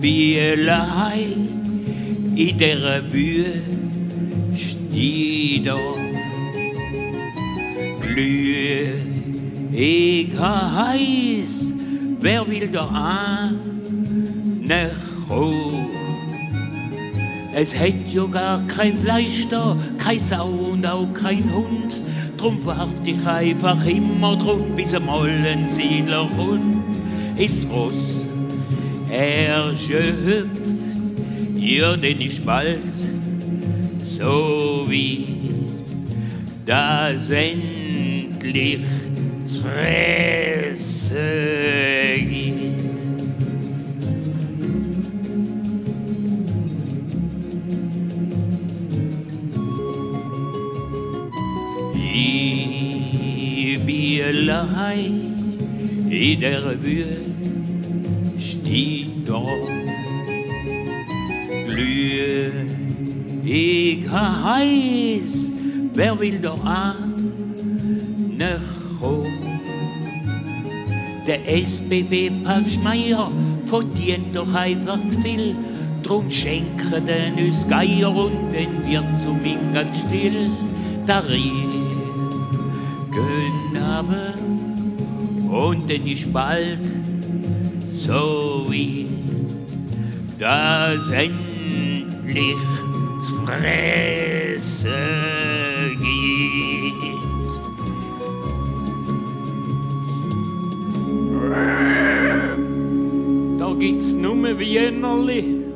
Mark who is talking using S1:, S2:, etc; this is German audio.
S1: Bielei in der Wüste glühe ich heiß, wer will da ankommen? Es hätt ja gar kein Fleisch da, kein Sau und auch kein Hund. Drum wart ich einfach immer drauf, bis einmal ein Siedler kommt. Ist Ross erschöpft, ja, denn ist bald so wie das endlich zu fressen gibt. Die Bielei in der Wüste glühe ich heiß, wer will da ankommen? Der SBB Pavschmeier verdient doch einfach zu viel, drum schenken den uns Geier und den wird zum ganz still. Da riechen aber und dann ist bald so wie das endlich zu fressen gibt. Da gibt's nur Wienerli